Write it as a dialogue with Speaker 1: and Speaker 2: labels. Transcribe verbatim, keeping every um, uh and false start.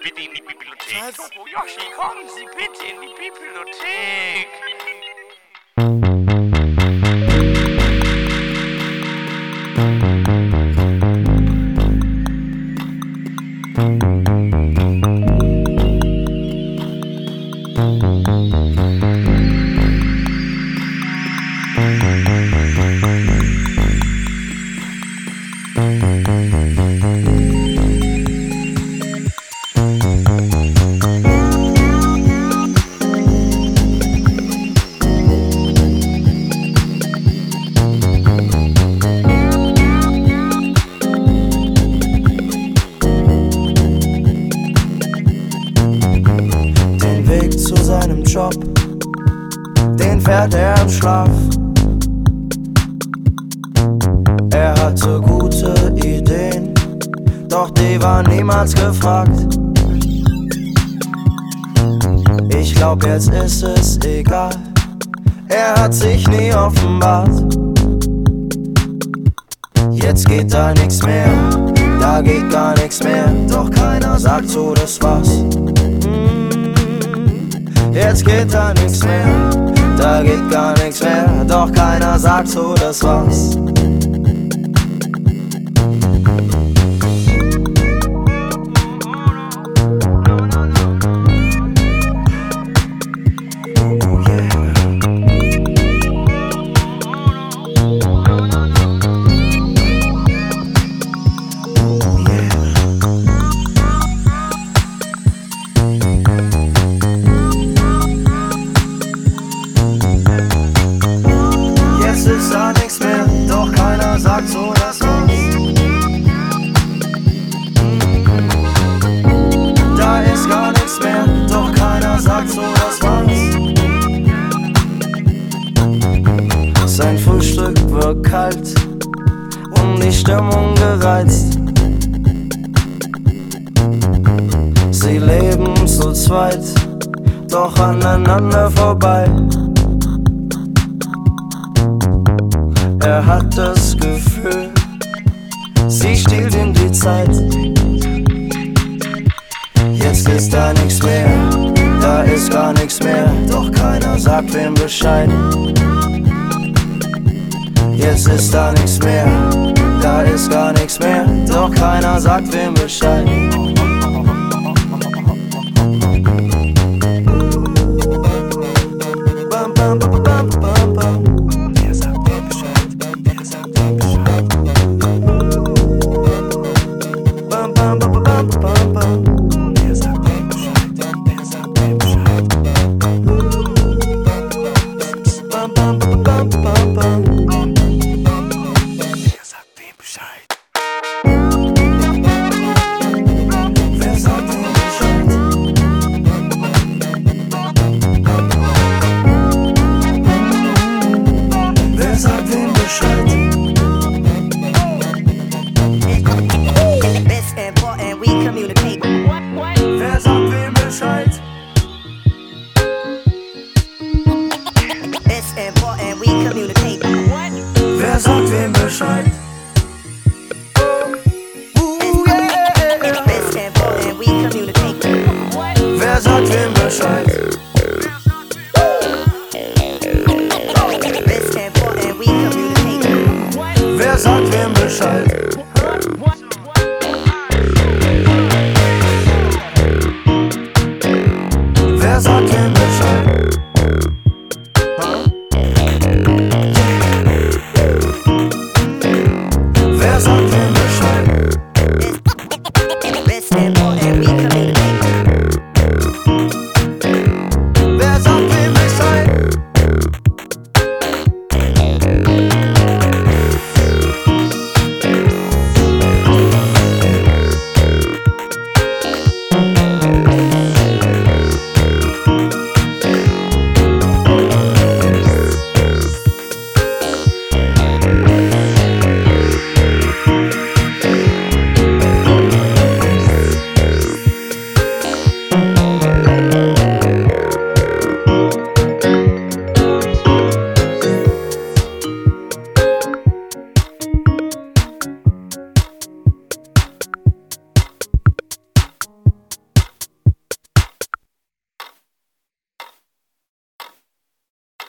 Speaker 1: bitte in die Bibliothek.
Speaker 2: Was?
Speaker 1: Topo, Yoshi, kommen Sie bitte in die Bibliothek.
Speaker 2: Zu seinem Job, den fährt er im Schlaf. Er hatte gute Ideen, doch die waren niemals gefragt. Ich glaub, jetzt ist es egal, er hat sich nie offenbart. Jetzt geht da nix mehr, da geht gar nix mehr, doch keiner sagt so, das war's. Jetzt geht da nix mehr, da geht gar nix mehr, doch keiner sagt so, das war's. Ist da nix mehr, doch keiner sagt so, das war's. Da ist gar nix mehr, doch keiner sagt so, das war's. Sein Frühstück wird kalt und die Stimmung gereizt. Sie leben zu zweit, doch aneinander vorbei. Er hat das Gefühl, sie stiehlt ihm die Zeit. Jetzt ist da nix mehr, da ist gar nix mehr, doch keiner sagt wem Bescheid. Jetzt ist da nix mehr, da ist gar nix mehr, doch keiner sagt wem Bescheid. Bam, bam, bam, bam, bam, bam. Wer sagt wem Bescheid? Wer sagt wem